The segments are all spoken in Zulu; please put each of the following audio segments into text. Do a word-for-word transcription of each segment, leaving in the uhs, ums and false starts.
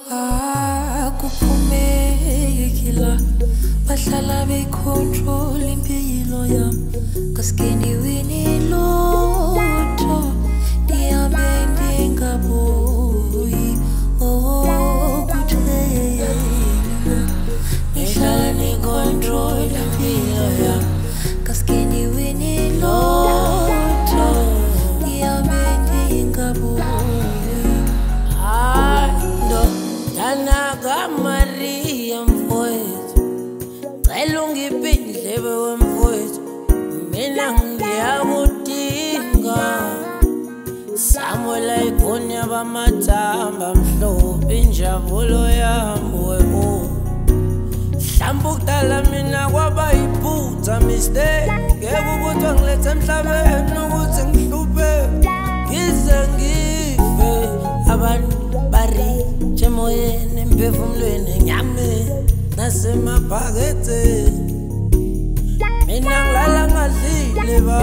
akuphumeki la bahlala becontrol impilo yami kaskendiwini lotho dihambe ndingabuyi oh kuthena ngihlala ngicontrol impilo yami kaskendiwini lotho dihambe ndingabuyi Naga Maria mfowethu cela ungipindlebe wemfowethu mina ngiyakudinga Samuel ayikonya bamathamba mhlophe injabulo yami webo Mhlamba ukudala mina kwaba iphutha mistake ngeke ukuthi ngilethe emhlabeni ukuthi ngihluphe ngize ngife abantu bari Chemoyeni mphefumulweni nyame nasemaphakethe mina ngilala ngadlile ba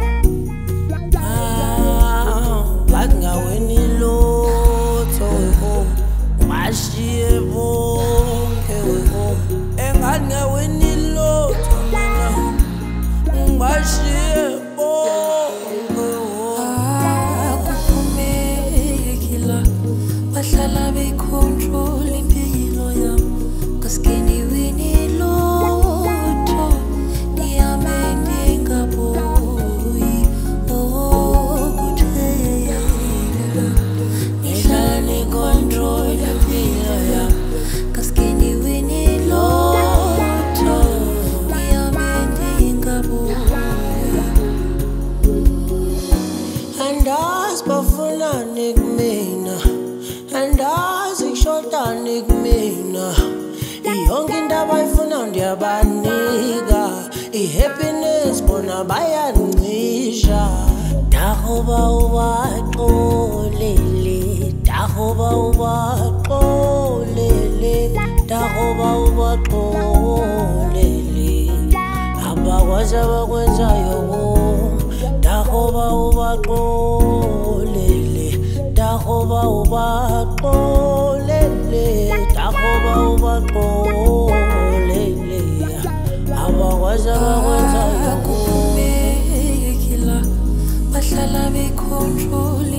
ah bathi ngaweni lotho weko ngashiye bonke weko engani ngaweni lotho mina ngashiye bonke akuphumeki la bahlala becontrol impilo yami kaskendiwini lotho dihambe ndingabuyi oh kuthena ngihlala ngicontrol impilo yami kaskendiwini lotho dihambe ndingabuyi andazi bafunani kumina Andazi kushodani kumina Iyonke into abayifuna ndiyabanika I-happiness bona bayancisha Dahoba ubaxolele Dahoba ubaxolele Dahoba ubaxolele Abakwazi abakwenzayo Dahoba ubaxolele Dahoba ubaxolele Dahoba ubaxolele abakwazi abakwenzayo akuphumeki la bahlala becontrol